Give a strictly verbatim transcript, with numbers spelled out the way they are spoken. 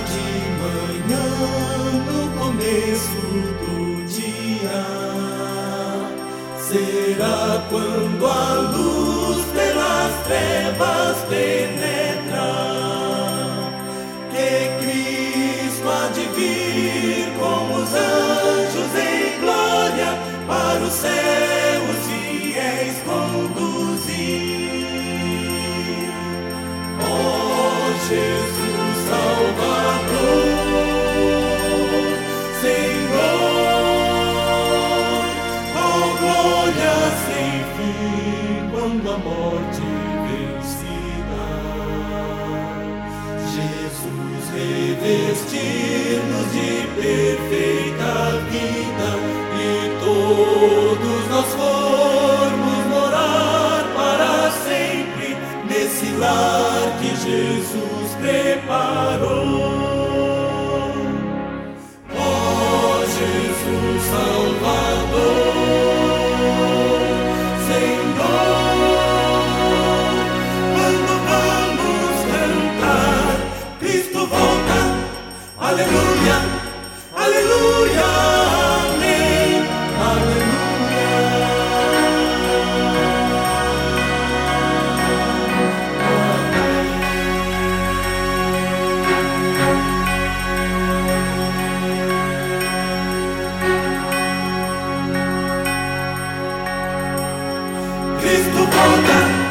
de manhã, no começo do dia, será quando a luz pelas trevas penetra, que Cristo há de vir com os anjos em glória para o céu os fiéis conduzir. Ó Jesus Salvador, Senhor, ó glória sem fim, quando a morte vencida, Jesus revestir-nos de perfeita vida, e todos nós formos morar para sempre nesse lar que Jesus preparou. Ó Jesus Salvador, Senhor, quando vamos cantar, Cristo volta, aleluia, aleluia, amém, aleluia. Cristo volta.